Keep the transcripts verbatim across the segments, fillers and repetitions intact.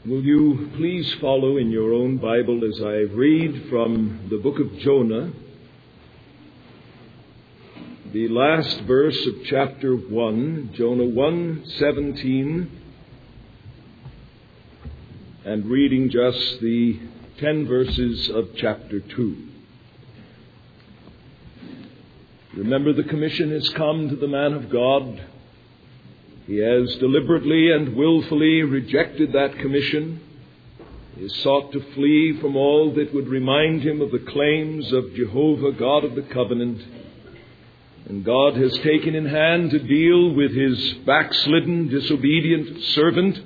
Will you please follow in your own Bible as I read from the book of Jonah, the last verse of chapter one, Jonah one seventeen, and reading just the ten verses of chapter two. Remember, the commission has come to the man of God. He has deliberately and willfully rejected that commission. He has sought to flee from all that would remind him of the claims of Jehovah, God of the covenant. And God has taken in hand to deal with his backslidden, disobedient servant.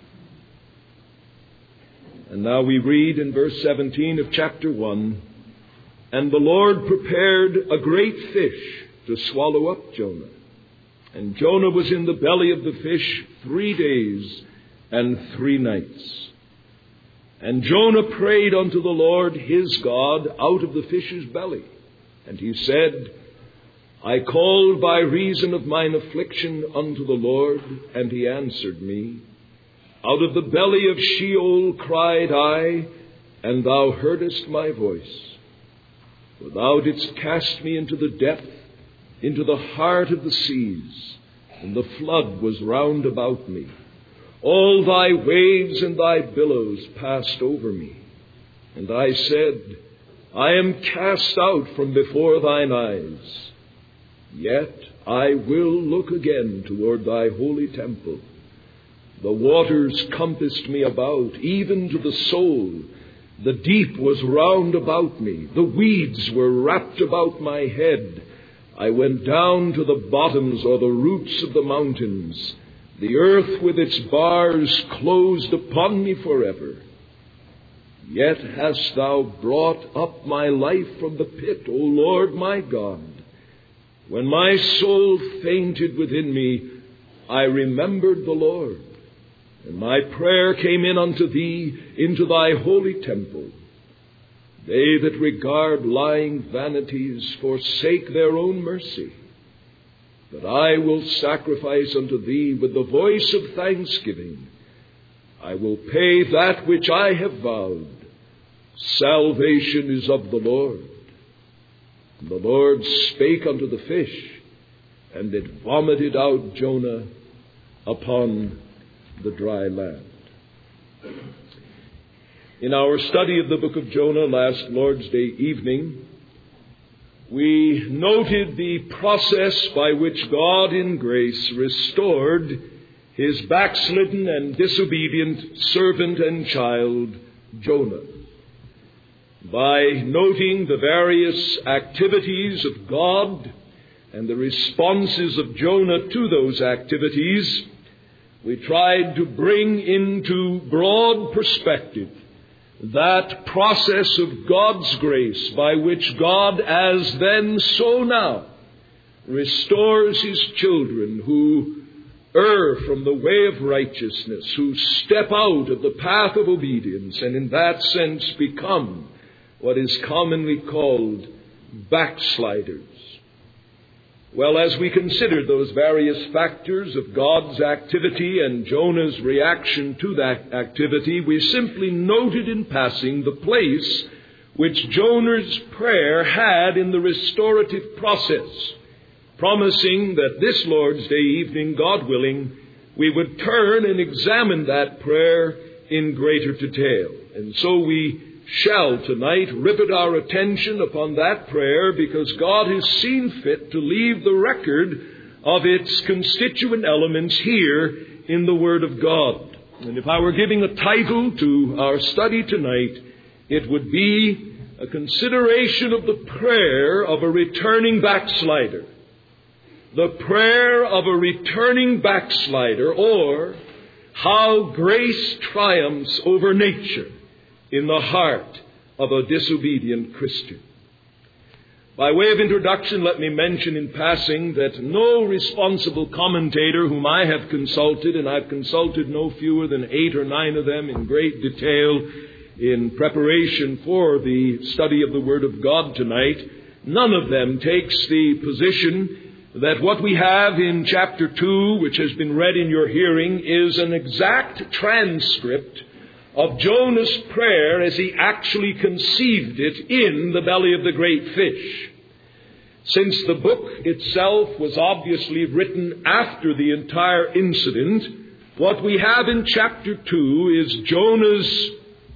And now we read in verse seventeen of chapter one, "And the Lord prepared a great fish to swallow up Jonah. And Jonah was in the belly of the fish three days and three nights. And Jonah prayed unto the Lord his God out of the fish's belly. And he said, I called by reason of mine affliction unto the Lord, and he answered me. Out of the belly of Sheol cried I, and thou heardest my voice. For thou didst cast me into the depth, into the heart of the seas, and the flood was round about me. All thy waves and thy billows passed over me. And I said, I am cast out from before thine eyes. Yet I will look again toward thy holy temple. The waters compassed me about, even to the soul. The deep was round about me. The weeds were wrapped about my head. I went down to the bottoms or the roots of the mountains. The earth with its bars closed upon me forever. Yet hast thou brought up my life from the pit, O Lord my God. When my soul fainted within me, I remembered the Lord. And my prayer came in unto thee into thy holy temple. They that regard lying vanities forsake their own mercy. But I will sacrifice unto thee with the voice of thanksgiving. I will pay that which I have vowed. Salvation is of the Lord. And the Lord spake unto the fish, and it vomited out Jonah upon the dry land. In our study of the book of Jonah last Lord's Day evening, we noted the process by which God in grace restored his backslidden and disobedient servant and child, Jonah. By noting the various activities of God and the responses of Jonah to those activities, we tried to bring into broad perspective that process of God's grace by which God, as then so now, restores his children who err from the way of righteousness, who step out of the path of obedience, and in that sense become what is commonly called backsliders. Well, as we consider those various factors of God's activity and Jonah's reaction to that activity, we simply noted in passing the place which Jonah's prayer had in the restorative process, promising that this Lord's Day evening, God willing, we would turn and examine that prayer in greater detail. And so we shall tonight rivet our attention upon that prayer, because God has seen fit to leave the record of its constituent elements here in the Word of God. And if I were giving a title to our study tonight, it would be a consideration of the prayer of a returning backslider. The prayer of a returning backslider, or how grace triumphs over nature in the heart of a disobedient Christian. By way of introduction, let me mention in passing that no responsible commentator whom I have consulted, and I've consulted no fewer than eight or nine of them in great detail in preparation for the study of the Word of God tonight, none of them takes the position that what we have in chapter two, which has been read in your hearing, is an exact transcript of Jonah's prayer as he actually conceived it in the belly of the great fish. Since the book itself was obviously written after the entire incident, what we have in chapter two is Jonah's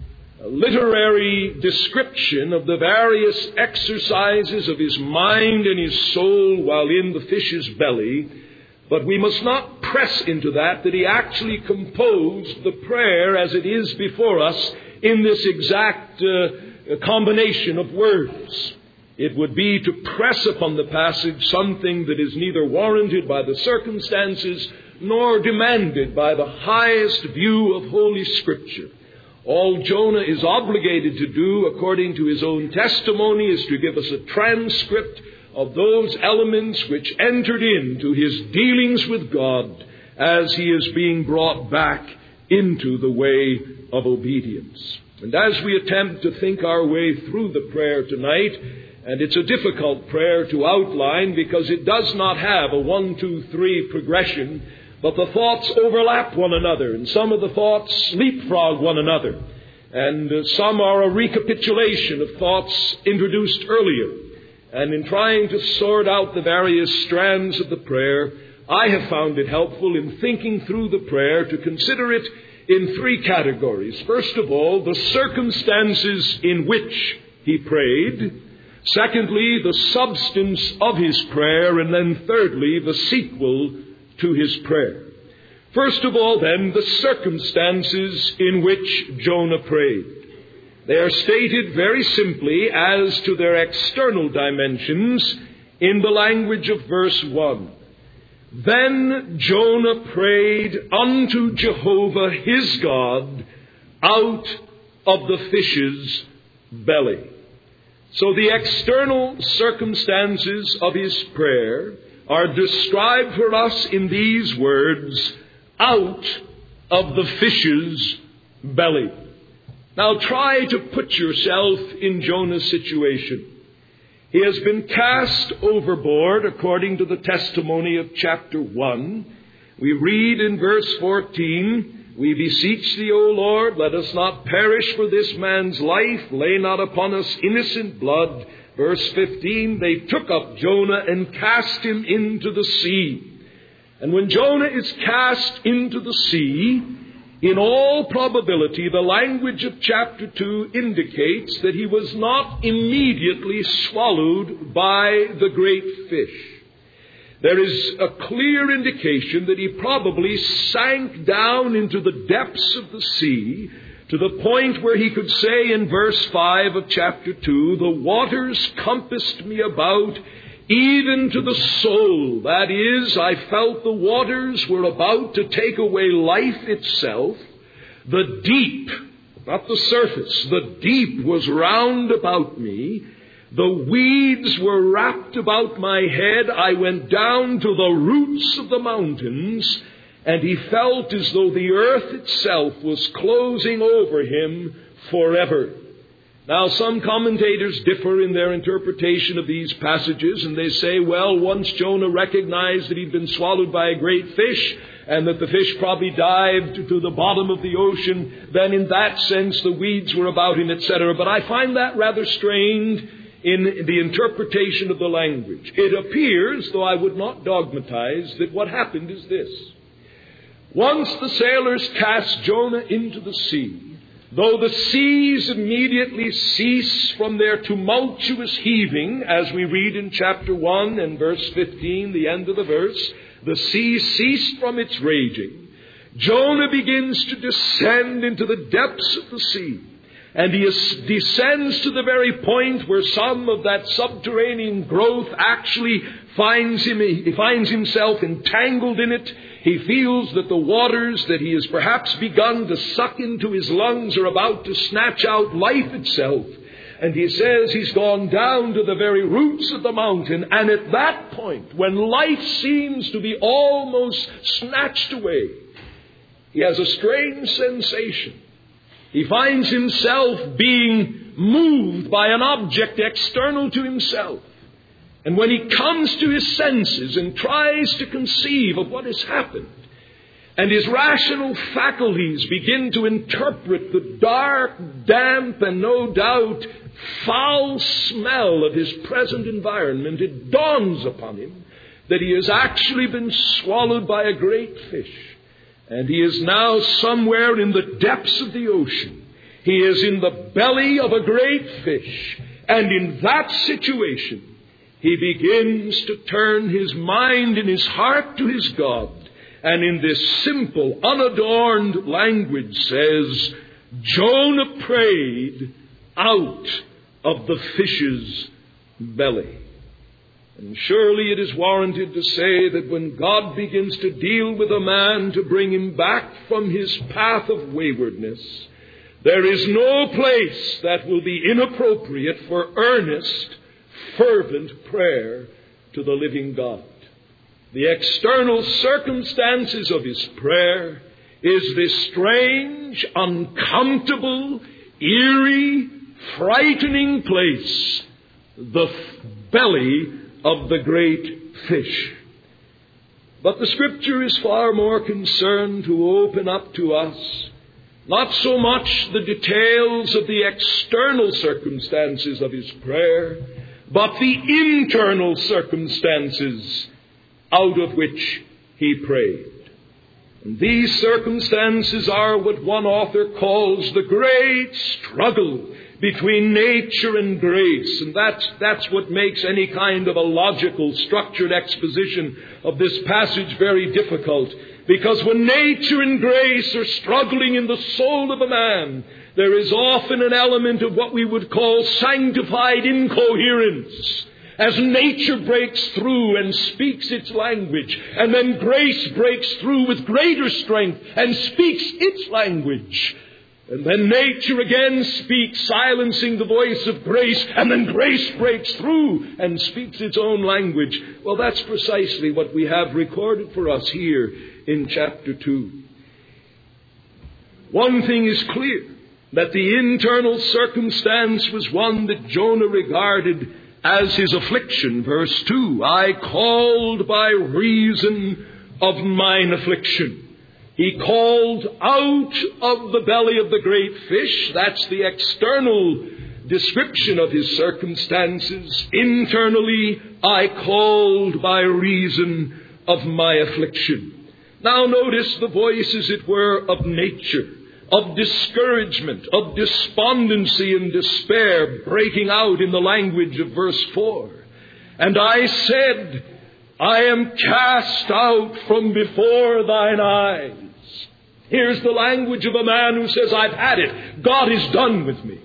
literary description of the various exercises of his mind and his soul while in the fish's belly. But we must not press into that, that he actually composed the prayer as it is before us in this exact uh, combination of words. It would be to press upon the passage something that is neither warranted by the circumstances nor demanded by the highest view of Holy Scripture. All Jonah is obligated to do, according to his own testimony, is to give us a transcript of those elements which entered into his dealings with God as he is being brought back into the way of obedience. And as we attempt to think our way through the prayer tonight, and it's a difficult prayer to outline because it does not have a one, two, three progression, but the thoughts overlap one another, and some of the thoughts leapfrog one another, and uh, some are a recapitulation of thoughts introduced earlier. And in trying to sort out the various strands of the prayer, I have found it helpful in thinking through the prayer to consider it in three categories. First of all, the circumstances in which he prayed. Secondly, the substance of his prayer. And then thirdly, the sequel to his prayer. First of all, then, the circumstances in which Jonah prayed. They are stated very simply as to their external dimensions in the language of verse one. Then Jonah prayed unto Jehovah his God out of the fish's belly. So the external circumstances of his prayer are described for us in these words, out of the fish's belly. Now try to put yourself in Jonah's situation. He has been cast overboard according to the testimony of chapter one. We read in verse fourteen, we beseech thee, O Lord, let us not perish for this man's life. Lay not upon us innocent blood. Verse fifteen, they took up Jonah and cast him into the sea. And when Jonah is cast into the sea, in all probability, the language of chapter two indicates that he was not immediately swallowed by the great fish. There is a clear indication that he probably sank down into the depths of the sea to the point where he could say in verse five of chapter two, the waters compassed me about, even to the soul. That is, I felt the waters were about to take away life itself. The deep, not the surface, the deep was round about me. The weeds were wrapped about my head. I went down to the roots of the mountains, and he felt as though the earth itself was closing over him forever. Now, some commentators differ in their interpretation of these passages, and they say, well, once Jonah recognized that he'd been swallowed by a great fish, and that the fish probably dived to the bottom of the ocean, then in that sense the weeds were about him, et cetera. But I find that rather strained in the interpretation of the language. It appears, though I would not dogmatize, that what happened is this. Once the sailors cast Jonah into the sea, though the seas immediately cease from their tumultuous heaving, as we read in chapter one and verse fifteen, the end of the verse, the sea ceased from its raging. Jonah begins to descend into the depths of the sea. And he descends to the very point where some of that subterranean growth actually finds him, he finds himself entangled in it. He feels that the waters that he has perhaps begun to suck into his lungs are about to snatch out life itself. And he says he's gone down to the very roots of the mountain. And at that point, when life seems to be almost snatched away, he has a strange sensation. He finds himself being moved by an object external to himself. And when he comes to his senses and tries to conceive of what has happened, and his rational faculties begin to interpret the dark, damp, and no doubt foul smell of his present environment, it dawns upon him that he has actually been swallowed by a great fish, and he is now somewhere in the depths of the ocean. He is in the belly of a great fish, and in that situation, he begins to turn his mind and his heart to his God, and in this simple, unadorned language says, Jonah prayed out of the fish's belly. And surely it is warranted to say that when God begins to deal with a man to bring him back from his path of waywardness, there is no place that will be inappropriate for earnest, fervent prayer to the living God. The external circumstances of his prayer is this strange, uncomfortable, eerie, frightening place, the belly of the great fish. But the Scripture is far more concerned to open up to us not so much the details of the external circumstances of his prayer, but the internal circumstances out of which he prayed. And these circumstances are what one author calls the great struggle between nature and grace. And that's, that's what makes any kind of a logical, structured exposition of this passage very difficult. Because when nature and grace are struggling in the soul of a man, there is often an element of what we would call sanctified incoherence. As nature breaks through and speaks its language, and then grace breaks through with greater strength and speaks its language. And then nature again speaks, silencing the voice of grace, and then grace breaks through and speaks its own language. Well, that's precisely what we have recorded for us here in chapter two. One thing is clear, that the internal circumstance was one that Jonah regarded as his affliction. Verse two, I called by reason of mine affliction. He called out of the belly of the great fish. That's the external description of his circumstances. Internally, I called by reason of my affliction. Now notice the voice, as it were, of nature, of discouragement, of despondency and despair breaking out in the language of verse four. And I said, I am cast out from before thine eyes. Here's the language of a man who says, I've had it. God is done with me.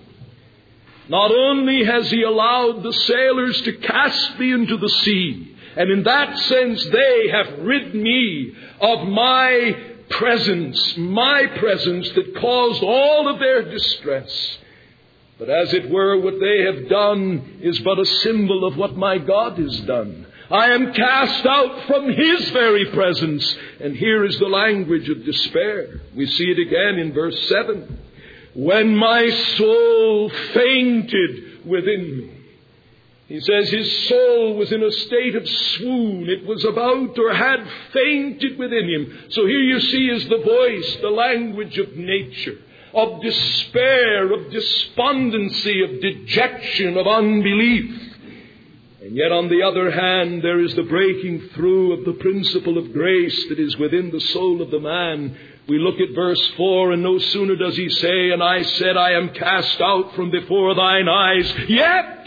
Not only has he allowed the sailors to cast me into the sea, and in that sense they have rid me of my presence, my presence that caused all of their distress. But as it were, what they have done is but a symbol of what my God has done. I am cast out from his very presence. And here is the language of despair. We see it again in verse seven. When my soul fainted within me. He says his soul was in a state of swoon. It was about or had fainted within him. So here you see is the voice, the language of nature, of despair, of despondency, of dejection, of unbelief. And yet on the other hand, there is the breaking through of the principle of grace that is within the soul of the man. We look at verse four, and no sooner does he say, and I said, I am cast out from before thine eyes, yet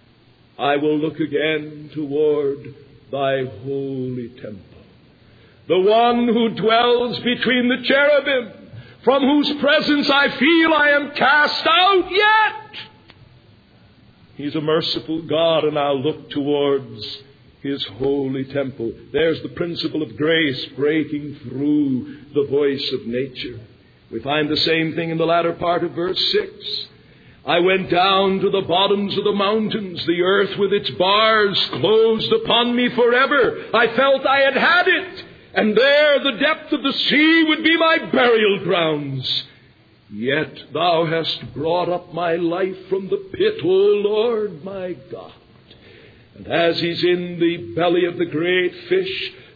I will look again toward thy holy temple. The one who dwells between the cherubim, from whose presence I feel I am cast out, yet he's a merciful God, and I'll look towards his holy temple. There's the principle of grace breaking through the voice of nature. We find the same thing in the latter part of verse six. I went down to the bottoms of the mountains. The earth with its bars closed upon me forever. I felt I had had it. And there the depth of the sea would be my burial grounds. Yet thou hast brought up my life from the pit, O Lord my God. And as he's in the belly of the great fish,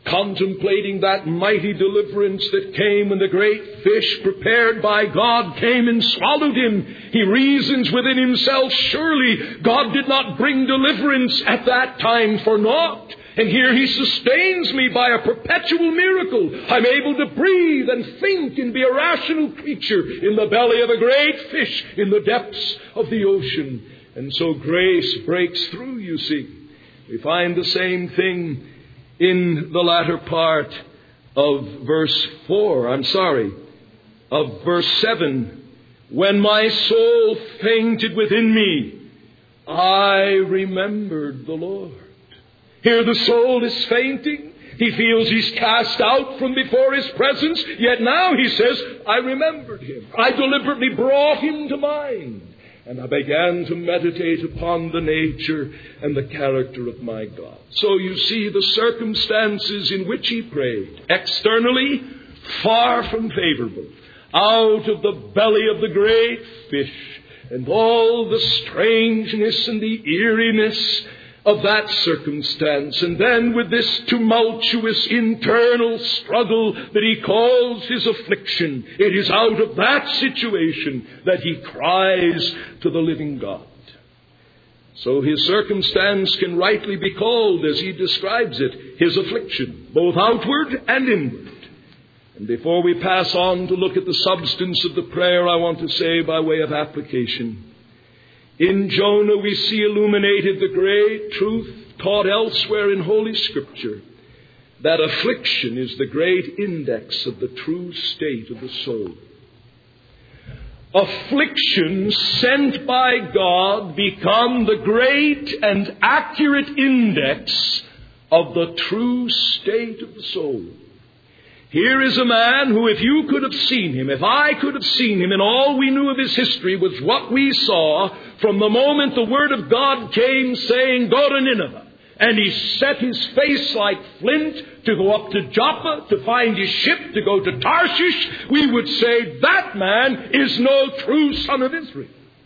contemplating that mighty deliverance that came when the great fish prepared by God came and swallowed him, he reasons within himself, surely God did not bring deliverance at that time for naught. And here he sustains me by a perpetual miracle. I'm able to breathe and think and be a rational creature in the belly of a great fish in the depths of the ocean. And so grace breaks through, you see. We find the same thing in the latter part of verse four, I'm sorry, of verse seven. When my soul fainted within me, I remembered the Lord. Here the soul is fainting. He feels he's cast out from before his presence. Yet now he says, I remembered him. I deliberately brought him to mind. And I began to meditate upon the nature and the character of my God. So you see the circumstances in which he prayed, externally far from favorable, out of the belly of the great fish, and all the strangeness and the eeriness of that circumstance, and then with this tumultuous internal struggle that he calls his affliction, it is out of that situation that he cries to the living God. So his circumstance can rightly be called, as he describes it, his affliction, both outward and inward. And before we pass on to look at the substance of the prayer, I want to say by way of application, in Jonah we see illuminated the great truth taught elsewhere in Holy Scripture, that affliction is the great index of the true state of the soul. Afflictions sent by God become the great and accurate index of the true state of the soul. Here is a man who, if you could have seen him, if I could have seen him, and all we knew of his history was what we saw from the moment the Word of God came saying, go to Nineveh. And he set his face like flint to go up to Joppa, to find his ship, to go to Tarshish, we would say that man is no true son of Israel.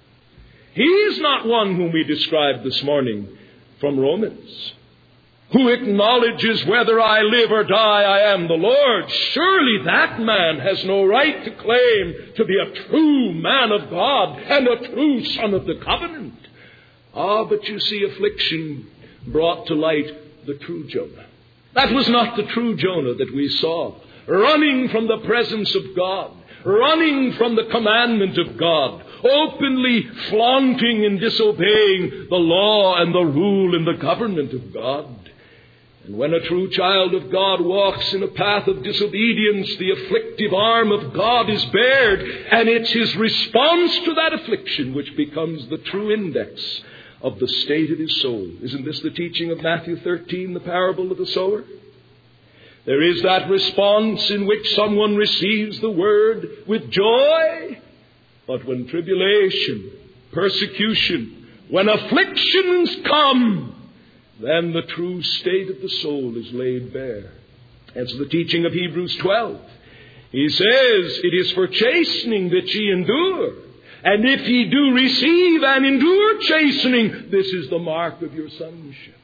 He is not one whom we described this morning from Romans, who acknowledges whether I live or die, I am the Lord. Surely that man has no right to claim to be a true man of God and a true son of the covenant. Ah, but you see, affliction brought to light the true Jonah. That was not the true Jonah that we saw, running from the presence of God, running from the commandment of God, openly flaunting and disobeying the law and the rule and the government of God. And when a true child of God walks in a path of disobedience, the afflictive arm of God is bared, and it's his response to that affliction which becomes the true index of the state of his soul. Isn't this the teaching of Matthew thirteen, the parable of the sower? There is that response in which someone receives the word with joy, but when tribulation, persecution, when afflictions come, then the true state of the soul is laid bare. That's the teaching of Hebrews twelve. He says, it is for chastening that ye endure. And if ye do receive and endure chastening, this is the mark of your sonship.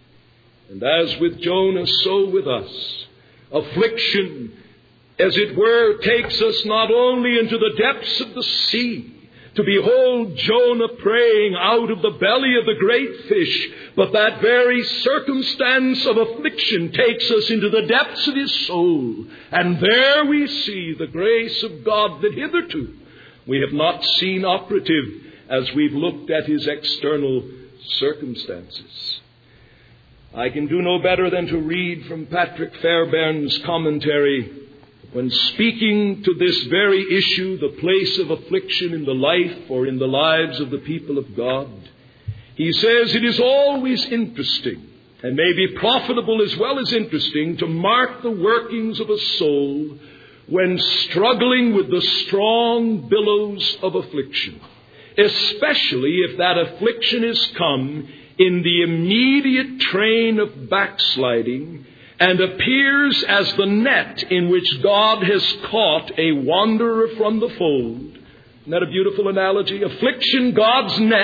And as with Jonah, so with us. Affliction, as it were, takes us not only into the depths of the sea, to behold Jonah praying out of the belly of the great fish, but that very circumstance of affliction takes us into the depths of his soul. And there we see the grace of God that hitherto we have not seen operative as we've looked at his external circumstances. I can do no better than to read from Patrick Fairbairn's commentary when speaking to this very issue, the place of affliction in the life or in the lives of the people of God. He says it is always interesting and may be profitable as well as interesting to mark the workings of a soul when struggling with the strong billows of affliction, especially if that affliction has come in the immediate train of backsliding and appears as the net in which God has caught a wanderer from the fold. Isn't that a beautiful analogy? Affliction, God's net,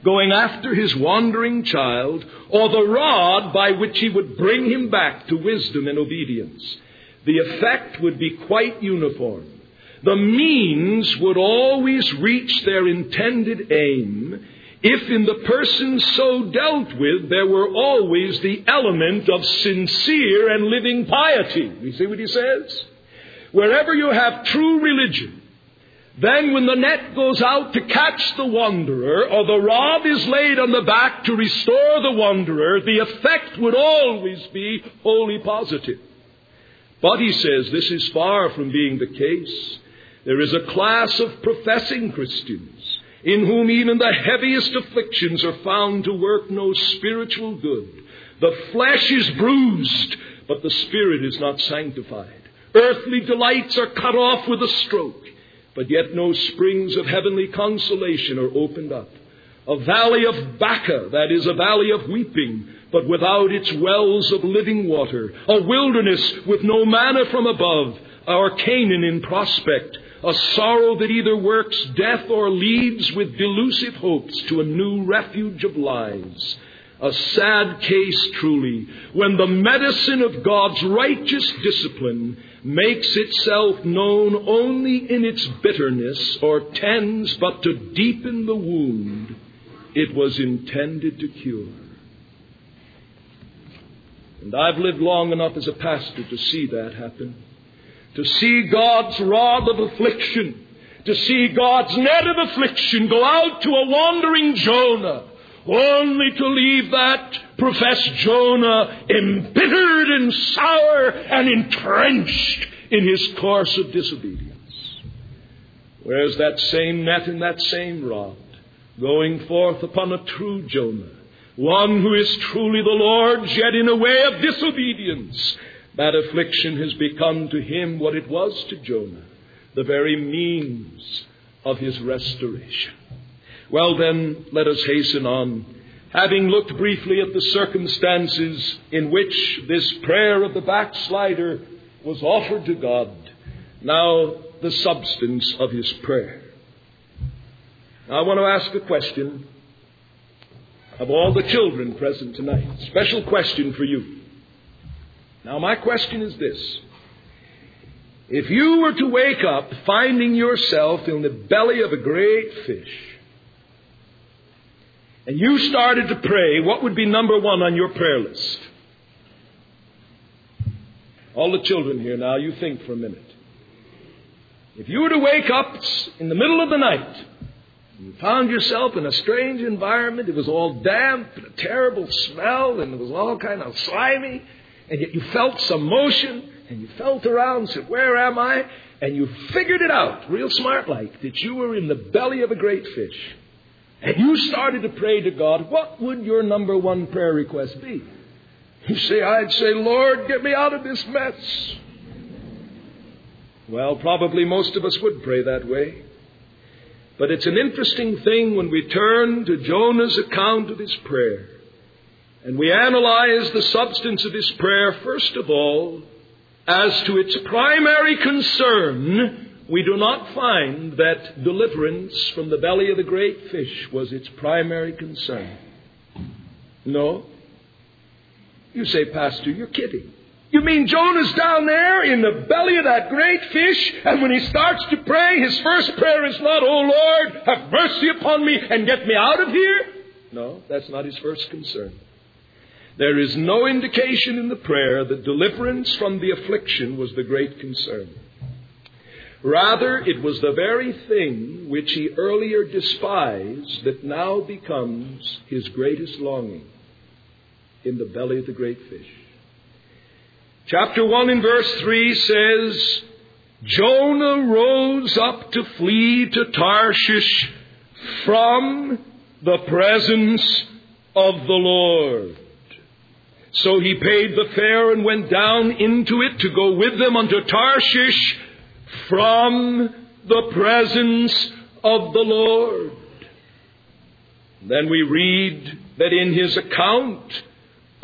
going after his wandering child, or the rod by which he would bring him back to wisdom and obedience, the effect would be quite uniform. The means would always reach their intended aim if in the person so dealt with there were always the element of sincere and living piety. You see what he says? Wherever you have true religion, then when the net goes out to catch the wanderer, or the rod is laid on the back to restore the wanderer, the effect would always be wholly positive. But he says this is far from being the case. There is a class of professing Christians in whom even the heaviest afflictions are found to work no spiritual good. The flesh is bruised, but the spirit is not sanctified. Earthly delights are cut off with a stroke, but yet no springs of heavenly consolation are opened up. A valley of Baca, that is, a valley of weeping, but without its wells of living water. A wilderness with no manna from above, or Canaan in prospect. A sorrow that either works death or leads with delusive hopes to a new refuge of lies. A sad case truly, when the medicine of God's righteous discipline makes itself known only in its bitterness, or tends but to deepen the wound it was intended to cure. And I've lived long enough as a pastor to see that happen. To see God's rod of affliction, to see God's net of affliction go out to a wandering Jonah, only to leave that professed Jonah embittered and sour and entrenched in his course of disobedience. Whereas that same net and that same rod going forth upon a true Jonah, one who is truly the Lord's, yet in a way of disobedience, that affliction has become to him what it was to Jonah, the very means of his restoration. Well then, let us hasten on. Having looked briefly at the circumstances in which this prayer of the backslider was offered to God, now the substance of his prayer. Now I want to ask a question of all the children present tonight. Special question for you. Now, my question is this. If you were to wake up finding yourself in the belly of a great fish, and you started to pray, what would be number one on your prayer list? All the children here now, you think for a minute. If you were to wake up in the middle of the night, and you found yourself in a strange environment, it was all damp, and a terrible smell, and it was all kind of slimy, and yet you felt some motion, and you felt around and said, where am I? And you figured it out, real smart-like, that you were in the belly of a great fish. And you started to pray to God. What would your number one prayer request be? You say, I'd say, Lord, get me out of this mess. Well, probably most of us would pray that way. But it's an interesting thing when we turn to Jonah's account of his prayer. And we analyze the substance of his prayer, first of all, as to its primary concern. We do not find that deliverance from the belly of the great fish was its primary concern. No. You say, Pastor, you're kidding. You mean Jonah's down there in the belly of that great fish, and when he starts to pray, his first prayer is not, oh Lord, have mercy upon me and get me out of here? No, that's not his first concern. There is no indication in the prayer that deliverance from the affliction was the great concern. Rather, it was the very thing which he earlier despised that now becomes his greatest longing, in the belly of the great fish. Chapter one in verse three says, Jonah rose up to flee to Tarshish from the presence of the Lord. So he paid the fare and went down into it to go with them unto Tarshish from the presence of the Lord. Then we read that in his account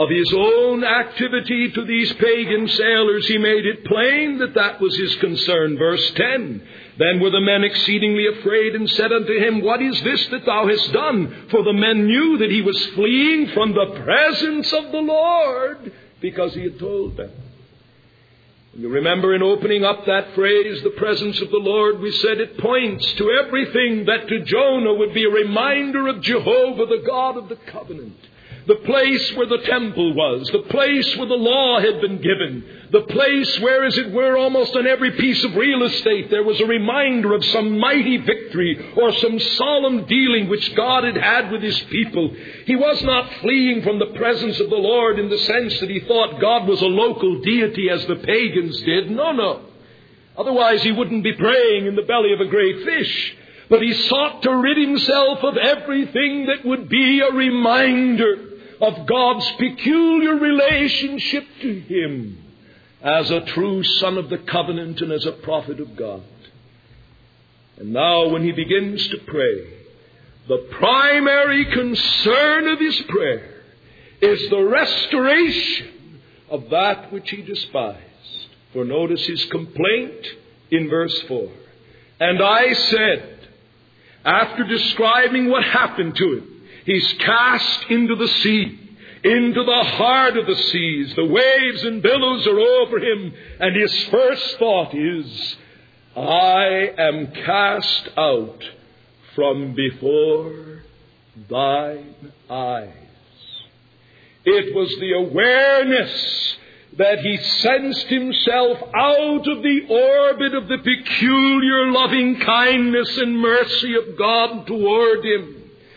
of his own activity to these pagan sailors, he made it plain that that was his concern. Verse ten, then were the men exceedingly afraid and said unto him, what is this that thou hast done? For the men knew that he was fleeing from the presence of the Lord, because he had told them. You remember in opening up that phrase, the presence of the Lord, we said it points to everything that to Jonah would be a reminder of Jehovah, the God of the covenant. The place where the temple was, the place where the law had been given, the place where, as it were, almost on every piece of real estate, there was a reminder of some mighty victory or some solemn dealing which God had had with his people. He was not fleeing from the presence of the Lord in the sense that he thought God was a local deity as the pagans did. No, no. Otherwise he wouldn't be praying in the belly of a great fish. But he sought to rid himself of everything that would be a reminder of God's peculiar relationship to him as a true son of the covenant and as a prophet of God. And now when he begins to pray, the primary concern of his prayer is the restoration of that which he despised. For notice his complaint in verse four. And I said, after describing what happened to him, he's cast into the sea, into the heart of the seas. The waves and billows are over him. And his first thought is, I am cast out from before thine eyes. It was the awareness that he sensed himself out of the orbit of the peculiar loving kindness and mercy of God toward him.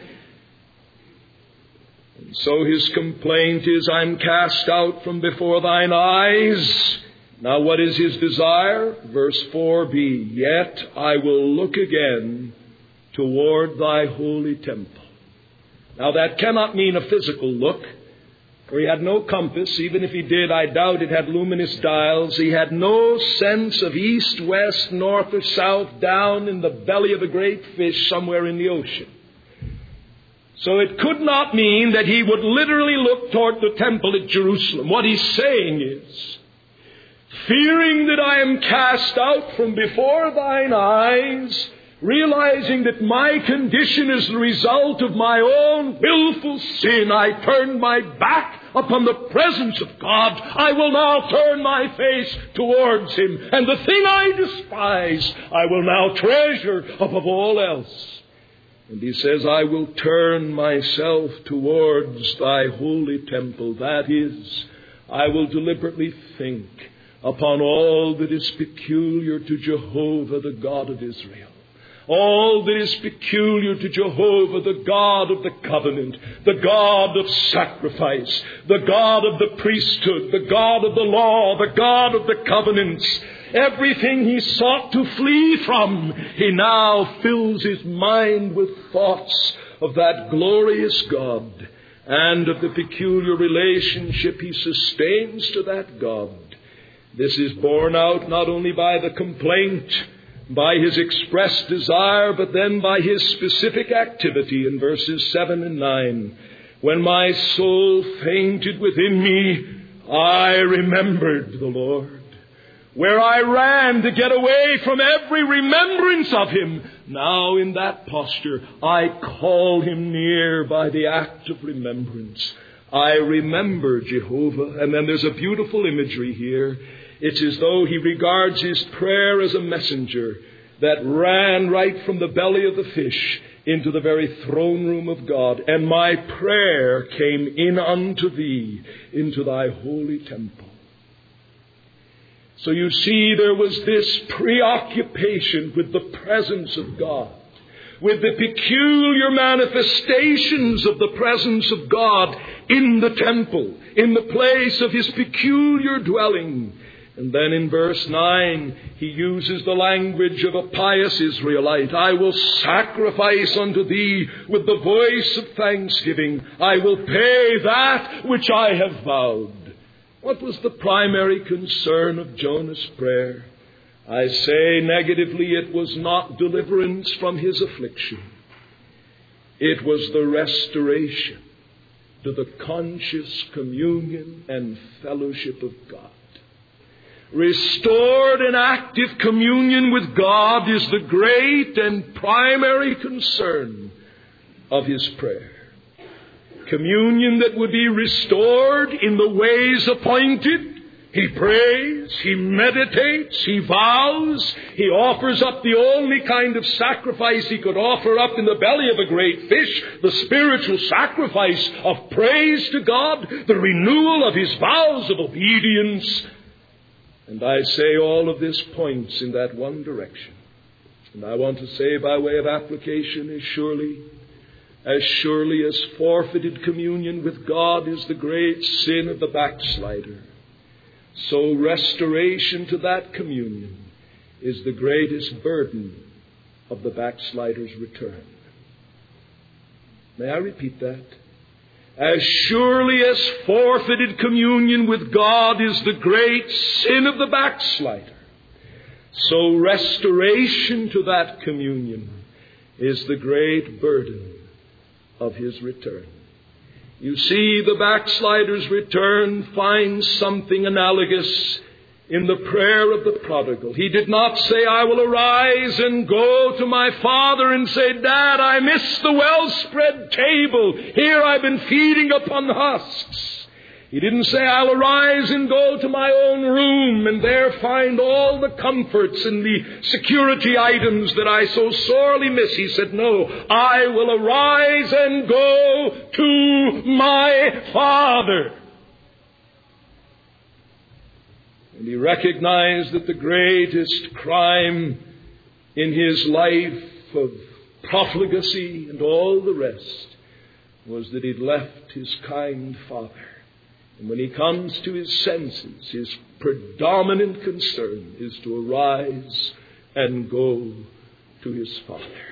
And so his complaint is, I'm cast out from before thine eyes. Now what is his desire? Verse four b, yet I will look again toward thy holy temple. Now that cannot mean a physical look. For he had no compass. Even if he did, I doubt it had luminous dials. He had no sense of east, west, north, or south down in the belly of a great fish somewhere in the ocean. So it could not mean that he would literally look toward the temple at Jerusalem. What he's saying is, fearing that I am cast out from before thine eyes, realizing that my condition is the result of my own willful sin, I turn my back upon the presence of God. I will now turn my face towards him. And the thing I despise, I will now treasure above all else. And he says, I will turn myself towards thy holy temple. That is, I will deliberately think upon all that is peculiar to Jehovah, the God of Israel. All that is peculiar to Jehovah, the God of the covenant, the God of sacrifice, the God of the priesthood, the God of the law, the God of the covenants. Everything he sought to flee from, he now fills his mind with thoughts of that glorious God and of the peculiar relationship he sustains to that God. This is borne out not only by the complaint, by his expressed desire, but then by his specific activity in verses seven and nine. When my soul fainted within me, I remembered the Lord. Where I ran to get away from every remembrance of him, now in that posture, I call him near by the act of remembrance. I remember Jehovah. And then there's a beautiful imagery here. It's as though he regards his prayer as a messenger that ran right from the belly of the fish into the very throne room of God. And my prayer came in unto thee into thy holy temple. So you see, there was this preoccupation with the presence of God, with the peculiar manifestations of the presence of God in the temple, in the place of his peculiar dwelling. And then in verse nine, he uses the language of a pious Israelite. I will sacrifice unto thee with the voice of thanksgiving. I will pay that which I have vowed. What was the primary concern of Jonah's prayer? I say negatively, it was not deliverance from his affliction. It was the restoration to the conscious communion and fellowship of God. Restored and active communion with God is the great and primary concern of his prayer. Communion that would be restored in the ways appointed. He prays, he meditates, he vows, he offers up the only kind of sacrifice he could offer up in the belly of a great fish, the spiritual sacrifice of praise to God, the renewal of his vows of obedience. And I say all of this points in that one direction. And I want to say by way of application, as surely, as surely as forfeited communion with God is the great sin of the backslider, so restoration to that communion is the greatest burden of the backslider's return. May I repeat that? As surely as forfeited communion with God is the great sin of the backslider, so restoration to that communion is the great burden of his return. You see, the backslider's return finds something analogous in the prayer of the prodigal. He did not say, I will arise and go to my father and say, Dad, I miss the well-spread table. Here I've been feeding upon husks. He didn't say, I'll arise and go to my own room and there find all the comforts and the security items that I so sorely miss. He said, no, I will arise and go to my Father. And he recognized that the greatest crime in his life of profligacy and all the rest was that he'd left his kind father. And when he comes to his senses, his predominant concern is to arise and go to his Father.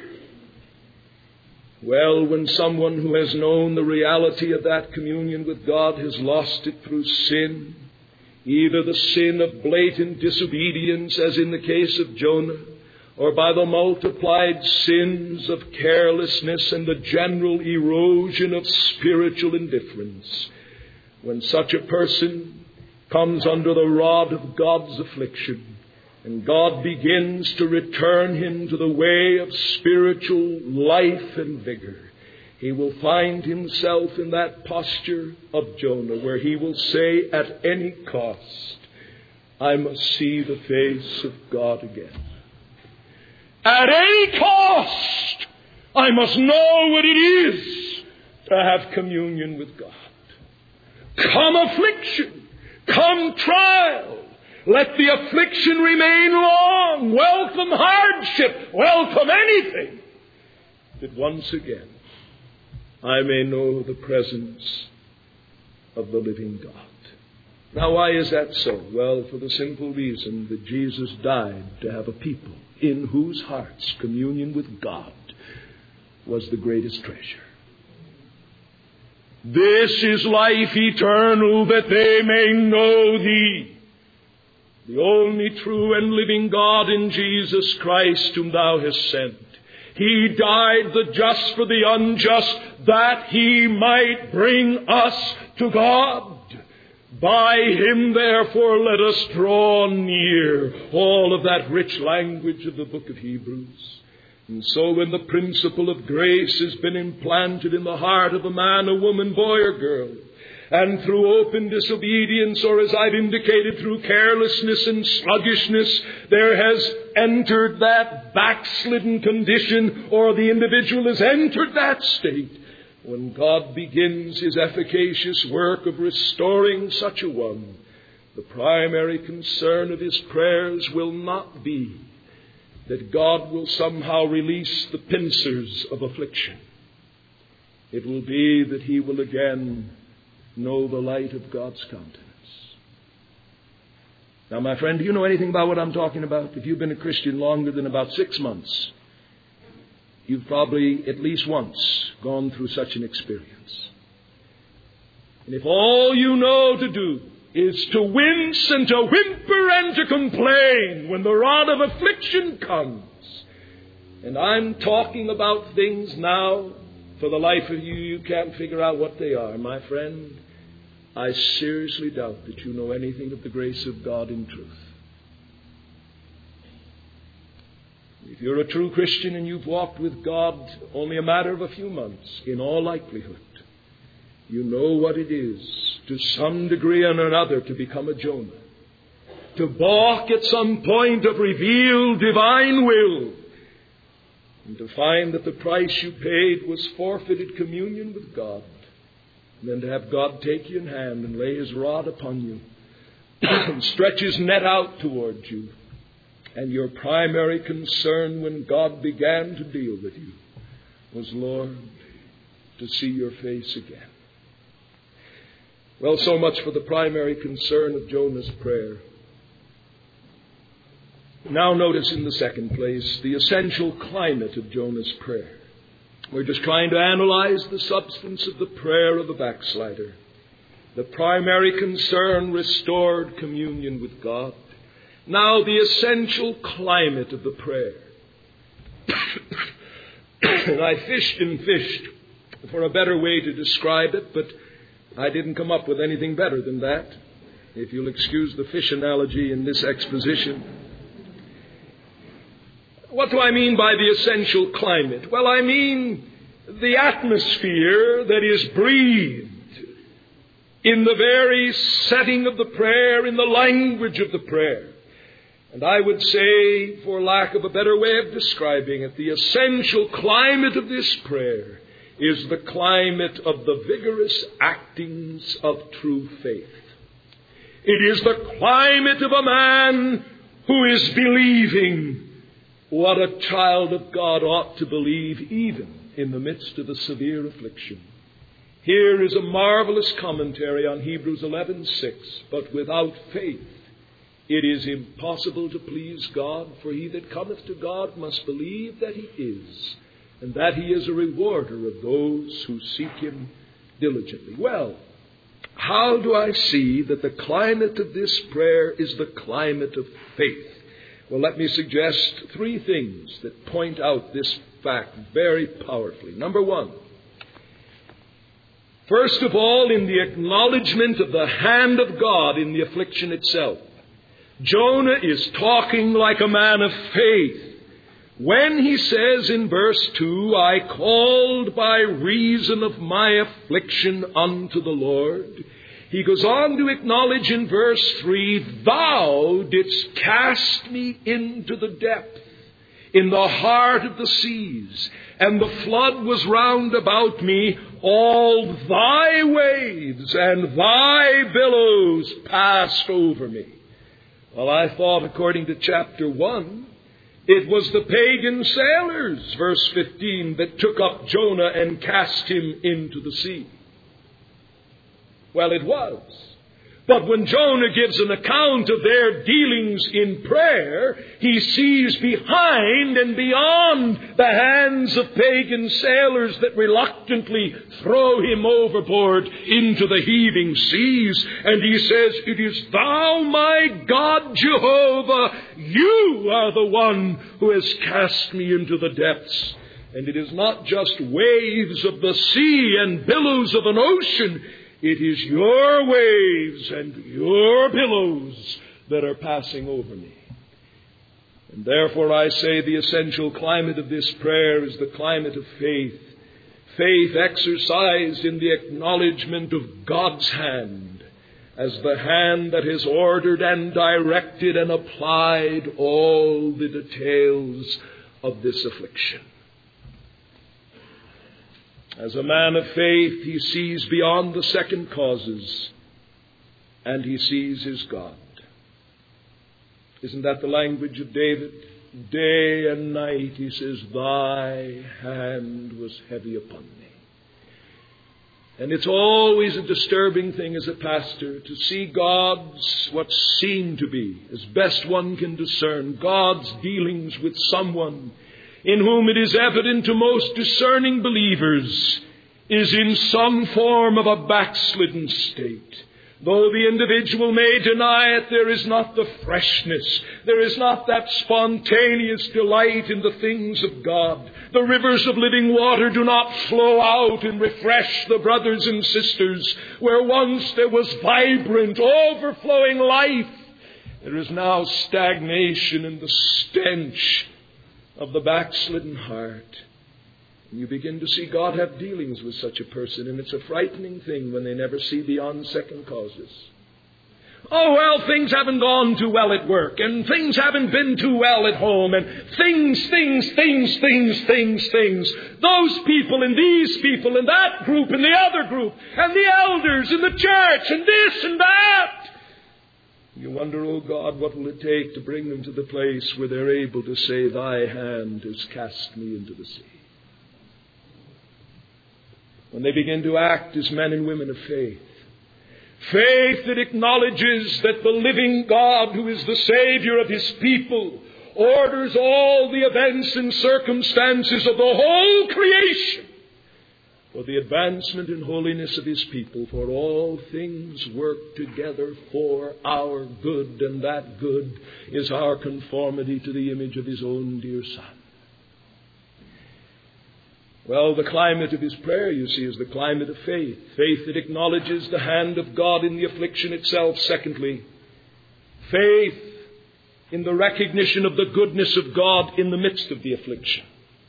Well, when someone who has known the reality of that communion with God has lost it through sin, either the sin of blatant disobedience, as in the case of Jonah, or by the multiplied sins of carelessness and the general erosion of spiritual indifference, when such a person comes under the rod of God's affliction and God begins to return him to the way of spiritual life and vigor, he will find himself in that posture of Jonah where he will say at any cost, I must see the face of God again. At any cost, I must know what it is to have communion with God. Come affliction, come trial, let the affliction remain long. Welcome hardship, welcome anything, that once again I may know the presence of the living God. Now, why is that so? Well, for the simple reason that Jesus died to have a people in whose hearts communion with God was the greatest treasure. This is life eternal, that they may know Thee, the only true and living God, in Jesus Christ, whom Thou hast sent. He died, the just for the unjust, that He might bring us to God. By Him, therefore, let us draw near. All of that rich language of the book of Hebrews. And so when the principle of grace has been implanted in the heart of a man, a woman, boy, or girl, and through open disobedience, or as I've indicated, through carelessness and sluggishness, there has entered that backslidden condition, or the individual has entered that state, when God begins His efficacious work of restoring such a one, the primary concern of his prayers will not be that God will somehow release the pincers of affliction. It will be that he will again know the light of God's countenance. Now, my friend, do you know anything about what I'm talking about? If you've been a Christian longer than about six months, you've probably at least once gone through such an experience. And if all you know to do is to wince and to whimper and to complain when the rod of affliction comes, and I'm talking about things now for the life of you, you can't figure out what they are, my friend, I seriously doubt that you know anything of the grace of God in truth. If you're a true Christian and you've walked with God only a matter of a few months, in all likelihood, you know what it is to some degree or another to become a Jonah. To balk at some point of revealed divine will. And to find that the price you paid was forfeited communion with God. And then to have God take you in hand and lay His rod upon you. And stretch His net out towards you. And your primary concern when God began to deal with you was, Lord, to see your face again. Well, so much for the primary concern of Jonah's prayer. Now notice in the second place the essential climate of Jonah's prayer. We're just trying to analyze the substance of the prayer of the backslider. The primary concern, restored communion with God. Now the essential climate of the prayer. And I fished and fished for a better way to describe it, but I didn't come up with anything better than that, if you'll excuse the fish analogy in this exposition. What do I mean by the essential climate? Well, I mean the atmosphere that is breathed in the very setting of the prayer, in the language of the prayer. And I would say, for lack of a better way of describing it, the essential climate of this prayer is the climate of the vigorous actings of true faith. It is the climate of a man who is believing what a child of God ought to believe even in the midst of a severe affliction. Here is a marvelous commentary on Hebrews eleven six. But without faith it is impossible to please God, for he that cometh to God must believe that he is, and that he is a rewarder of those who seek him diligently. Well, how do I see that the climate of this prayer is the climate of faith? Well, let me suggest three things that point out this fact very powerfully. Number one, first of all, in the acknowledgement of the hand of God in the affliction itself. Jonah is talking like a man of faith when he says in verse two, I called by reason of my affliction unto the Lord. He goes on to acknowledge in verse three, thou didst cast me into the depth, in the heart of the seas, and the flood was round about me. All thy waves and thy billows passed over me. Well, I thought, according to chapter one, it was the pagan sailors, verse fifteen, that took up Jonah and cast him into the sea. Well, it was. But when Jonah gives an account of their dealings in prayer, he sees behind and beyond the hands of pagan sailors that reluctantly throw him overboard into the heaving seas. And he says, it is thou, my God, Jehovah, you are the one who has cast me into the depths. And it is not just waves of the sea and billows of an ocean. It is your waves and your billows that are passing over me. And therefore I say the essential climate of this prayer is the climate of faith. Faith exercised in the acknowledgement of God's hand as the hand that has ordered and directed and applied all the details of this affliction. As a man of faith, he sees beyond the second causes, and he sees his God. Isn't that the language of David? Day and night, he says, thy hand was heavy upon me. And it's always a disturbing thing as a pastor to see God's, what seem to be, as best one can discern, God's dealings with someone in whom it is evident to most discerning believers is in some form of a backslidden state. Though the individual may deny it, there is not the freshness. There is not that spontaneous delight in the things of God. The rivers of living water do not flow out and refresh the brothers and sisters. Where once there was vibrant, overflowing life, there is now stagnation and the stench of the backslidden heart. And you begin to see God have dealings with such a person, and it's a frightening thing when they never see beyond second causes. Oh, well, things haven't gone too well at work, and things haven't been too well at home, and things, things, things, things, things, things. Those people and these people and that group and the other group, and the elders and the church and this and that. You wonder, oh God, what will it take to bring them to the place where they're able to say, Thy hand has cast me into the sea. When they begin to act as men and women of faith. Faith that acknowledges that the living God, who is the Savior of His people, orders all the events and circumstances of the whole creation for the advancement and holiness of His people. For all things work together for our good, and that good is our conformity to the image of His own dear Son. Well, the climate of his prayer, you see, is the climate of faith. Faith that acknowledges the hand of God in the affliction itself. Secondly, faith in the recognition of the goodness of God in the midst of the affliction.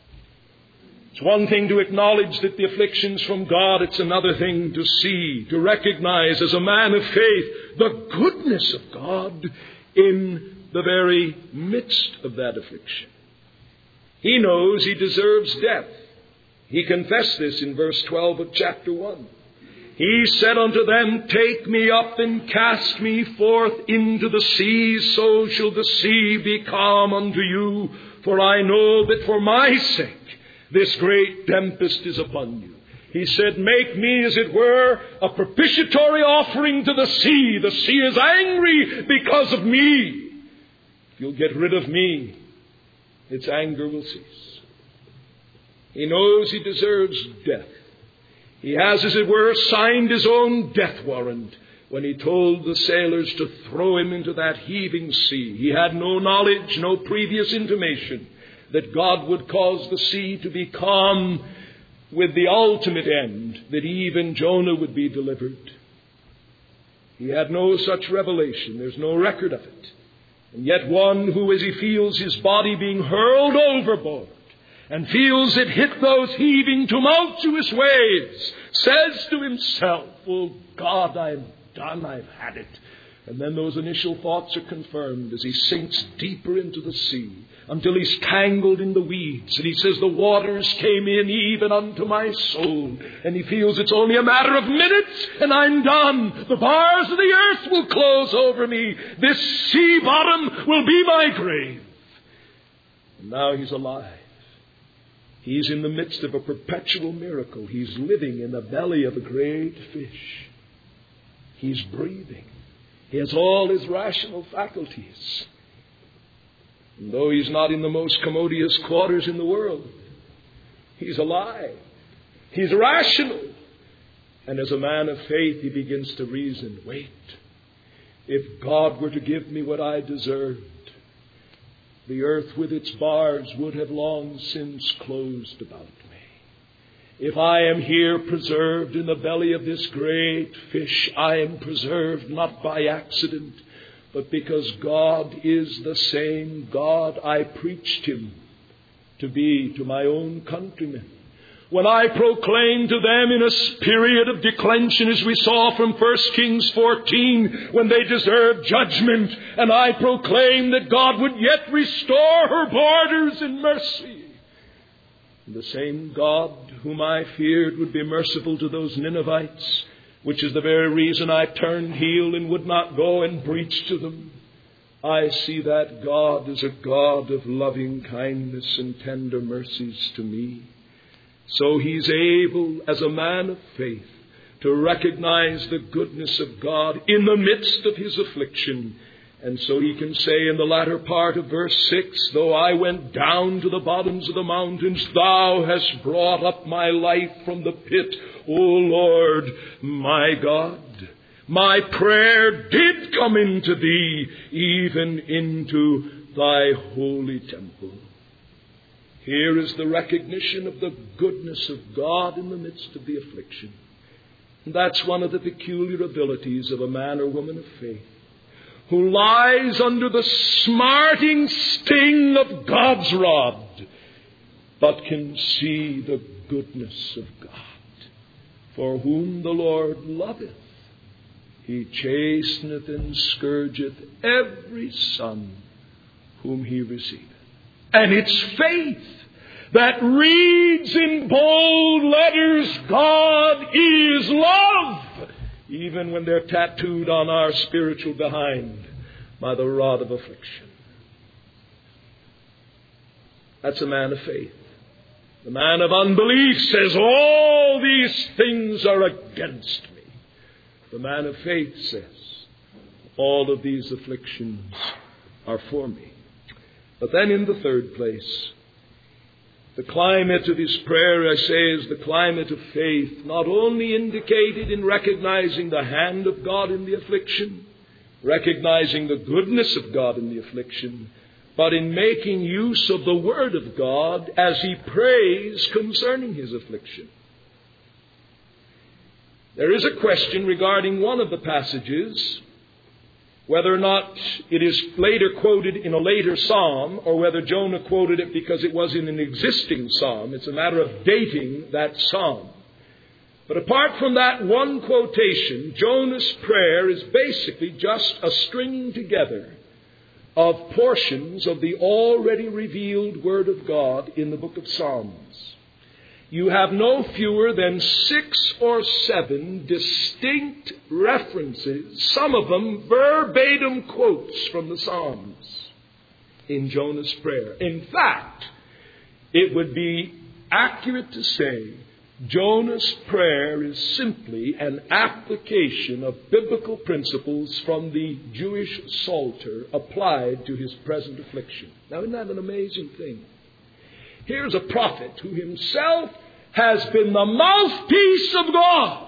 It's one thing to acknowledge that the affliction's from God. It's another thing to see, to recognize as a man of faith the goodness of God in the very midst of that affliction. He knows he deserves death. He confessed this in verse twelve of chapter one. He said unto them, Take me up and cast me forth into the sea, so shall the sea be calm unto you. For I know that for my sake this great tempest is upon you. He said, Make me, as it were, a propitiatory offering to the sea. The sea is angry because of me. If you'll get rid of me, its anger will cease. He knows he deserves death. He has, as it were, signed his own death warrant when he told the sailors to throw him into that heaving sea. He had no knowledge, no previous intimation that God would cause the sea to be calm, with the ultimate end that Eve and Jonah would be delivered. He had no such revelation. There's no record of it. And yet one who, as he feels his body being hurled overboard, and feels it hit those heaving, tumultuous waves, says to himself, Oh God, I'm done, I've had it. And then those initial thoughts are confirmed as he sinks deeper into the sea until he's tangled in the weeds. And he says, the waters came in even unto my soul. And he feels it's only a matter of minutes and I'm done. The bars of the earth will close over me. This sea bottom will be my grave. And now he's alive. He's in the midst of a perpetual miracle. He's living in the belly of a great fish. He's breathing. He has all his rational faculties. And though he's not in the most commodious quarters in the world, he's alive. He's rational. And as a man of faith, he begins to reason, wait, if God were to give me what I deserved, the earth with its bars would have long since closed about me. If I am here preserved in the belly of this great fish, I am preserved not by accident, but because God is the same God I preached Him to be to my own countrymen. When I proclaimed to them in a period of declension, as we saw from First Kings fourteen, when they deserved judgment, and I proclaimed that God would yet restore her borders in mercy. And the same God whom I feared would be merciful to those Ninevites, which is the very reason I turned heel and would not go and preach to them. I see that God is a God of loving kindness and tender mercies to me. So he's able, as a man of faith, to recognize the goodness of God in the midst of his affliction. And so he can say in the latter part of verse six, though I went down to the bottoms of the mountains, thou hast brought up my life from the pit, O Lord, my God. My prayer did come into thee, even into thy holy temple. Here is the recognition of the goodness of God in the midst of the affliction. And that's one of the peculiar abilities of a man or woman of faith, who lies under the smarting sting of God's rod, but can see the goodness of God. For whom the Lord loveth, he chasteneth and scourgeth every son whom he receiveth. And it's faith that reads in bold letters, God is love, even when they're tattooed on our spiritual behind by the rod of affliction. That's a man of faith. The man of unbelief says, all these things are against me. The man of faith says, all of these afflictions are for me. But then in the third place, the climate of his prayer, I say, is the climate of faith, not only indicated in recognizing the hand of God in the affliction, recognizing the goodness of God in the affliction, but in making use of the Word of God as he prays concerning his affliction. There is a question regarding one of the passages, whether or not it is later quoted in a later psalm, or whether Jonah quoted it because it was in an existing psalm. It's a matter of dating that psalm. But apart from that one quotation, Jonah's prayer is basically just a stringing together of portions of the already revealed Word of God in the book of Psalms. You have no fewer than six or seven distinct references, some of them verbatim quotes from the Psalms, in Jonah's prayer. In fact, it would be accurate to say Jonah's prayer is simply an application of biblical principles from the Jewish Psalter applied to his present affliction. Now, isn't that an amazing thing? Here's a prophet who himself has been the mouthpiece of God.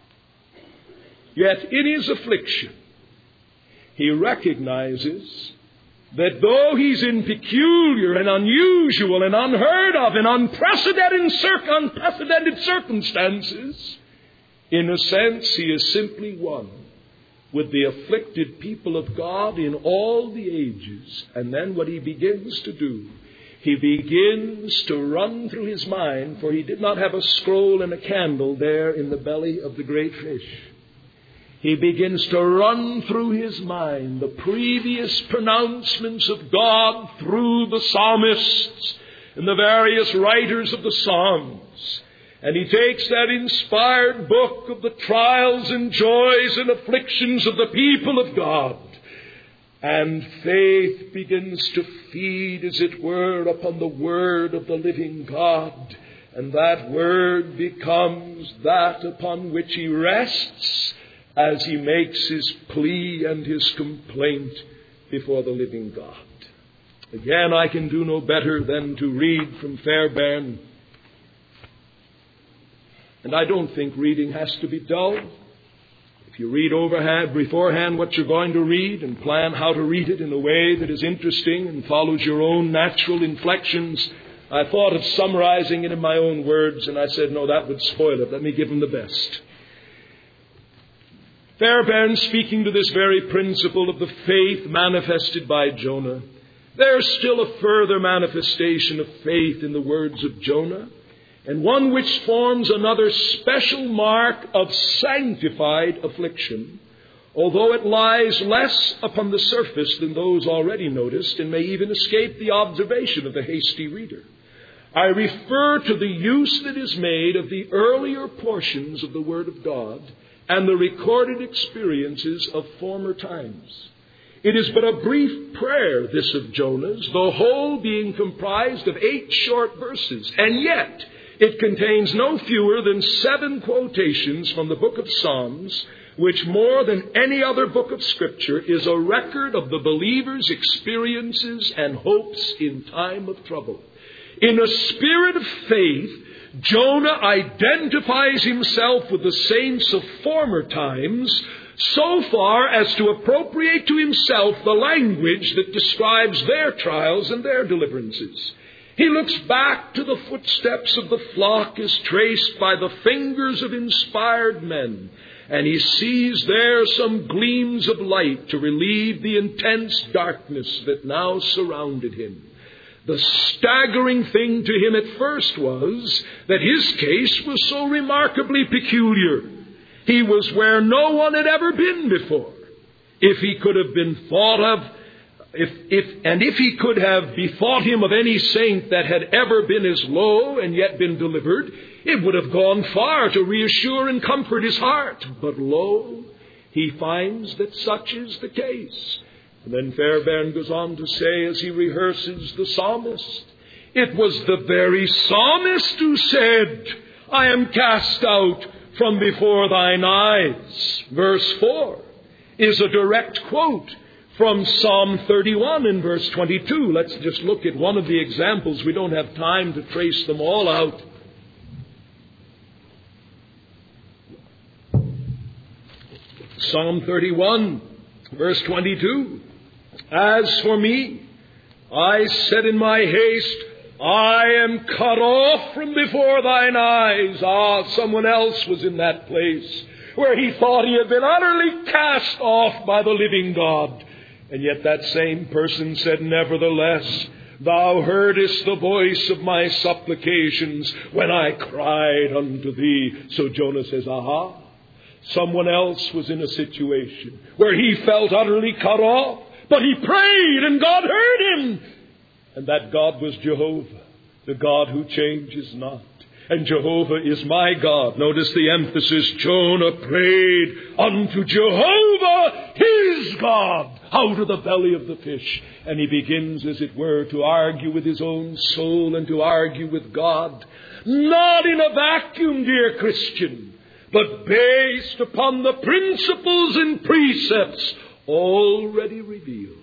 Yet in his affliction, he recognizes that though he's in peculiar and unusual and unheard of and unprecedented, unprecedented circumstances, in a sense he is simply one with the afflicted people of God in all the ages. And then what he begins to do, he begins to run through his mind, for he did not have a scroll and a candle there in the belly of the great fish. He begins to run through his mind the previous pronouncements of God through the psalmists and the various writers of the Psalms. And he takes that inspired book of the trials and joys and afflictions of the people of God, and faith begins to feed, as it were, upon the Word of the living God. And that Word becomes that upon which he rests as he makes his plea and his complaint before the living God. Again, I can do no better than to read from Fairbairn. And I don't think reading has to be dull. If you read overhand, beforehand what you're going to read and plan how to read it in a way that is interesting and follows your own natural inflections, I thought of summarizing it in my own words, and I said, no, that would spoil it. Let me give them the best. Fairbairn, speaking to this very principle of the faith manifested by Jonah, there's still a further manifestation of faith in the words of Jonah, and one which forms another special mark of sanctified affliction, although it lies less upon the surface than those already noticed and may even escape the observation of the hasty reader. I refer to the use that is made of the earlier portions of the Word of God and the recorded experiences of former times. It is but a brief prayer, this of Jonah's, the whole being comprised of eight short verses, and yet it contains no fewer than seven quotations from the book of Psalms, which more than any other book of Scripture is a record of the believer's experiences and hopes in time of trouble. In a spirit of faith, Jonah identifies himself with the saints of former times so far as to appropriate to himself the language that describes their trials and their deliverances. He looks back to the footsteps of the flock as traced by the fingers of inspired men, and he sees there some gleams of light to relieve the intense darkness that now surrounded him. The staggering thing to him at first was that his case was so remarkably peculiar. He was where no one had ever been before. If he could have been thought of, if, if, and if he could have bethought him of any saint that had ever been as low and yet been delivered, it would have gone far to reassure and comfort his heart. But lo, he finds that such is the case. And then Fairbairn goes on to say, as he rehearses the psalmist, it was the very psalmist who said, I am cast out from before thine eyes. Verse four is a direct quote from Psalm thirty-one in verse twenty-two. Let's just look at one of the examples. We don't have time to trace them all out. Psalm thirty-one, verse twenty-two. As for me, I said in my haste, I am cut off from before thine eyes. Ah, someone else was in that place where he thought he had been utterly cast off by the living God. And yet that same person said, nevertheless, thou heardest the voice of my supplications when I cried unto thee. So Jonah says, aha, someone else was in a situation where he felt utterly cut off. But he prayed and God heard him. And that God was Jehovah, the God who changes not. And Jehovah is my God. Notice the emphasis. Jonah prayed unto Jehovah, his God, out of the belly of the fish. And he begins, as it were, to argue with his own soul and to argue with God. Not in a vacuum, dear Christian, but based upon the principles and precepts already revealed.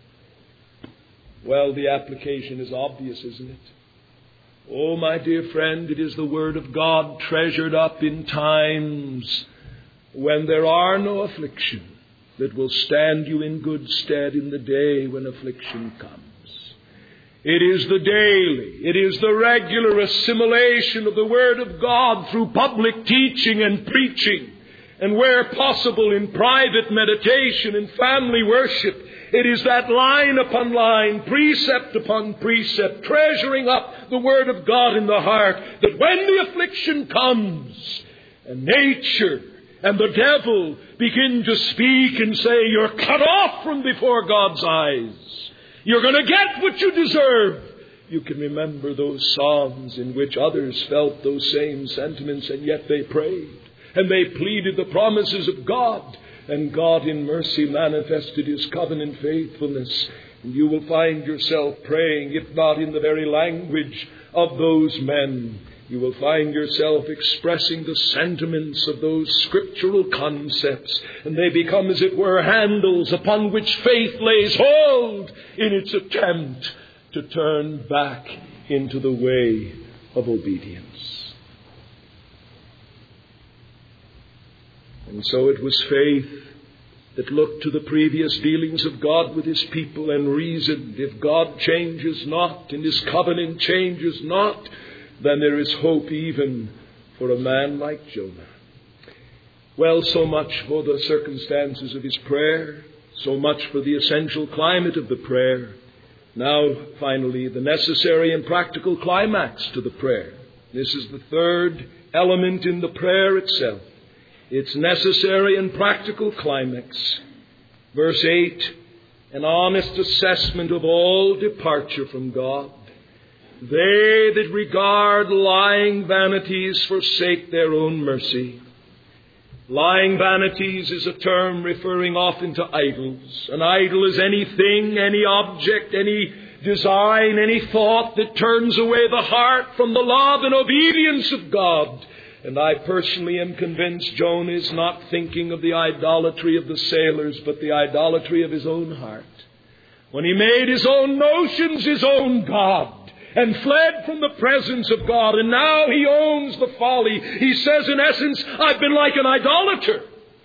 Well, the application is obvious, isn't it? Oh, my dear friend, it is the Word of God treasured up in times when there are no affliction that will stand you in good stead in the day when affliction comes. It is the daily, it is the regular assimilation of the Word of God through public teaching and preaching, and where possible in private meditation and family worship. It is that line upon line, precept upon precept, treasuring up the Word of God in the heart, that when the affliction comes, and nature and the devil begin to speak and say, you're cut off from before God's eyes, you're going to get what you deserve, you can remember those psalms in which others felt those same sentiments, and yet they prayed, and they pleaded the promises of God. And God in mercy manifested His covenant faithfulness. And you will find yourself praying, if not in the very language of those men, you will find yourself expressing the sentiments of those scriptural concepts. And they become, as it were, handles upon which faith lays hold in its attempt to turn back into the way of obedience. And so it was faith that looked to the previous dealings of God with His people and reasoned, if God changes not and His covenant changes not, then there is hope even for a man like Jonah. Well, so much for the circumstances of his prayer, so much for the essential climate of the prayer. Now, finally, the necessary and practical climax to the prayer. This is the third element in the prayer itself. Its necessary and practical climax. Verse eight, an honest assessment of all departure from God. They that regard lying vanities forsake their own mercy. Lying vanities is a term referring often to idols. An idol is anything, any object, any design, any thought that turns away the heart from the love and obedience of God. And I personally am convinced Jonah is not thinking of the idolatry of the sailors, but the idolatry of his own heart. When he made his own notions his own God and fled from the presence of God, and now he owns the folly. He says, in essence, I've been like an idolater.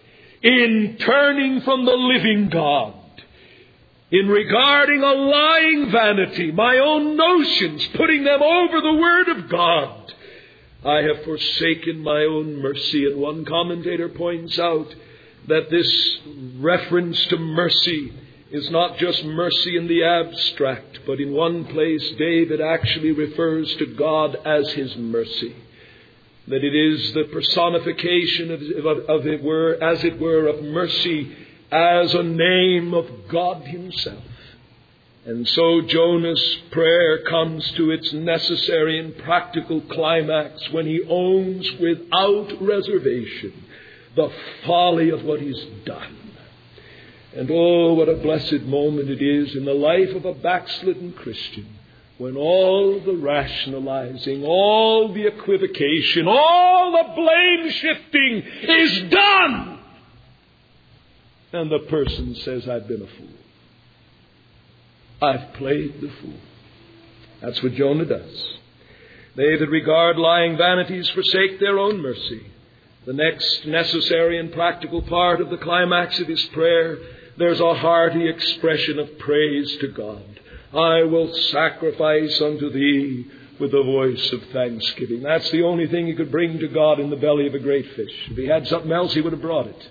in turning from the living God, in regarding a lying vanity, my own notions, putting them over the Word of God, I have forsaken my own mercy. And one commentator points out that this reference to mercy is not just mercy in the abstract, but in one place David actually refers to God as his mercy. That it is the personification of, of, of it were, as it were, of mercy as a name of God himself. And so Jonah's prayer comes to its necessary and practical climax when he owns without reservation the folly of what he's done. And oh, what a blessed moment it is in the life of a backslidden Christian when all the rationalizing, all the equivocation, all the blame shifting is done. And the person says, I've been a fool. I've played the fool. That's what Jonah does. They that regard lying vanities forsake their own mercy. The next necessary and practical part of the climax of his prayer, there's a hearty expression of praise to God. I will sacrifice unto thee with the voice of thanksgiving. That's the only thing he could bring to God in the belly of a great fish. If he had something else, he would have brought it.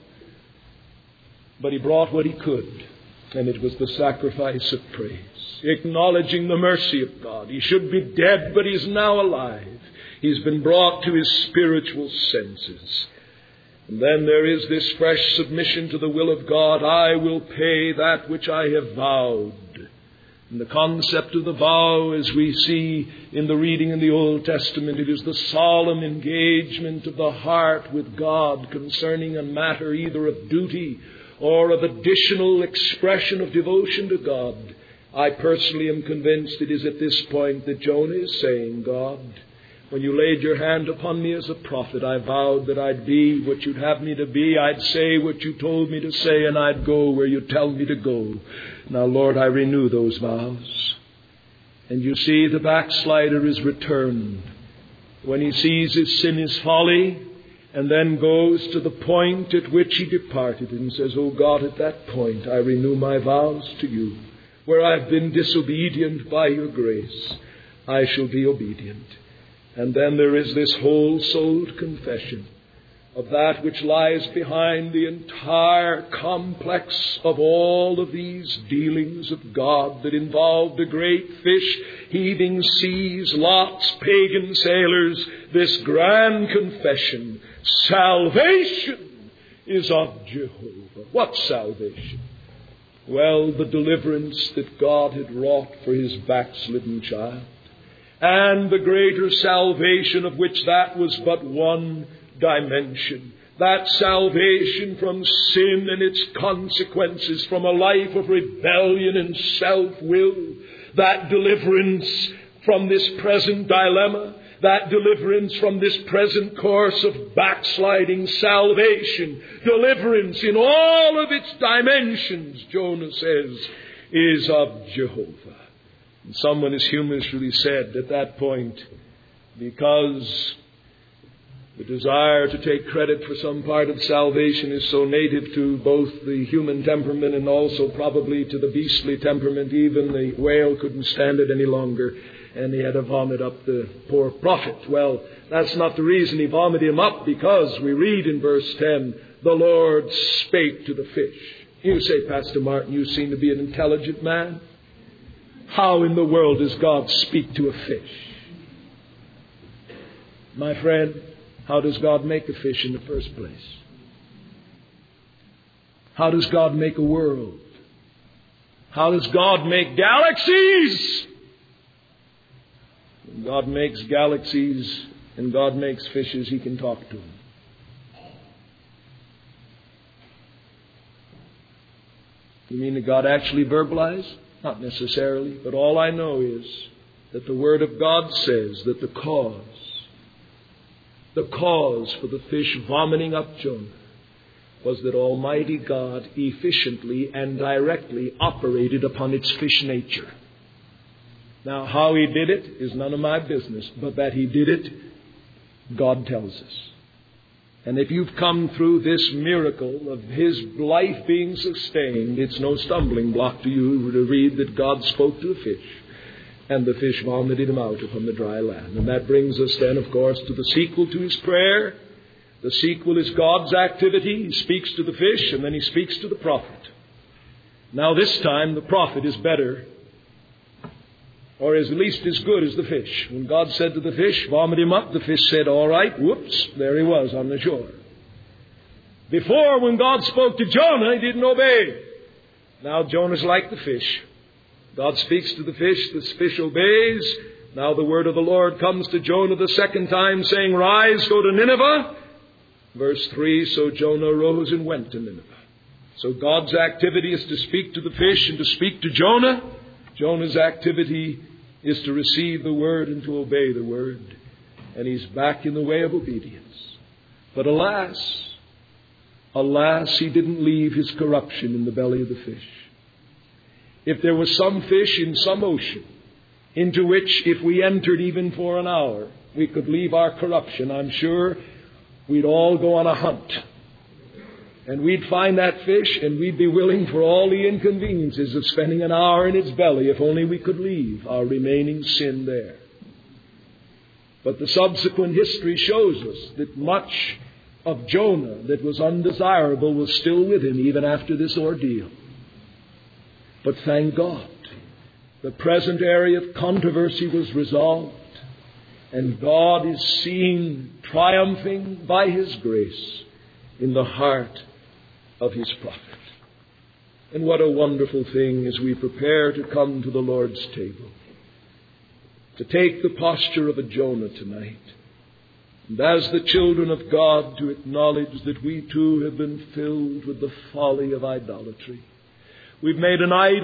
But he brought what he could, and it was the sacrifice of praise, acknowledging the mercy of God. He should be dead, but he's now alive. He's been brought to his spiritual senses. And then there is this fresh submission to the will of God. I will pay that which I have vowed. And the concept of the vow, as we see in the reading in the Old Testament, it is the solemn engagement of the heart with God concerning a matter either of duty or of additional expression of devotion to God. I personally am convinced it is at this point that Jonah is saying, God, when you laid your hand upon me as a prophet, I vowed that I'd be what you'd have me to be. I'd say what you told me to say, and I'd go where you tell me to go. Now, Lord, I renew those vows. And you see, the backslider is returned when he sees his sin is folly, and then goes to the point at which he departed and says, Oh God, at that point I renew my vows to you. Where I've been disobedient by your grace, I shall be obedient. And then there is this whole-souled confession of that which lies behind the entire complex of all of these dealings of God that involved a great fish, heaving seas, Lot's pagan sailors, this grand confession. Salvation is of Jehovah. What salvation? Well, the deliverance that God had wrought for his backslidden child. And the greater salvation of which that was but one dimension. That salvation from sin and its consequences, from a life of rebellion and self-will. That deliverance from this present dilemma. That deliverance from this present course of backsliding. Salvation, deliverance in all of its dimensions, Jonah says, is of Jehovah. And someone has humorously said at that point, because the desire to take credit for some part of salvation is so native to both the human temperament and also probably to the beastly temperament, even the whale couldn't stand it any longer, and he had to vomit up the poor prophet. Well, that's not the reason he vomited him up, because we read in verse ten, the Lord spake to the fish. You say, Pastor Martin, you seem to be an intelligent man. How in the world does God speak to a fish? My friend, how does God make a fish in the first place? How does God make a world? How does God make galaxies? When God makes galaxies and God makes fishes, he can talk to them. You mean that God actually verbalized? Not necessarily, but all I know is that the Word of God says that the cause, the cause for the fish vomiting up Jonah was that Almighty God efficiently and directly operated upon its fish nature. Now, how he did it is none of my business, but that he did it, God tells us. And if you've come through this miracle of his life being sustained, it's no stumbling block to you to read that God spoke to the fish, and the fish vomited him out upon the dry land. And that brings us then, of course, to the sequel to his prayer. The sequel is God's activity. He speaks to the fish, and then he speaks to the prophet. Now this time the prophet is better, or is at least as good as the fish. When God said to the fish, vomit him up, the fish said, all right, whoops, there he was on the shore. Before, when God spoke to Jonah, he didn't obey. Now Jonah's like the fish. God speaks to the fish, the fish obeys. Now the word of the Lord comes to Jonah the second time, saying, rise, go to Nineveh. Verse three, so Jonah arose and went to Nineveh. So God's activity is to speak to the fish and to speak to Jonah. Jonah's activity is to receive the word and to obey the word. And he's back in the way of obedience. But alas, alas, he didn't leave his corruption in the belly of the fish. If there was some fish in some ocean into which, if we entered even for an hour, we could leave our corruption, I'm sure we'd all go on a hunt. And we'd find that fish, and we'd be willing for all the inconveniences of spending an hour in its belly if only we could leave our remaining sin there. But the subsequent history shows us that much of Jonah that was undesirable was still with him even after this ordeal. But thank God, the present area of controversy was resolved, and God is seen triumphing by his grace in the heart of his prophet. And what a wonderful thing as we prepare to come to the Lord's table, to take the posture of a Jonah tonight, and as the children of God to acknowledge that we too have been filled with the folly of idolatry. We've made an idol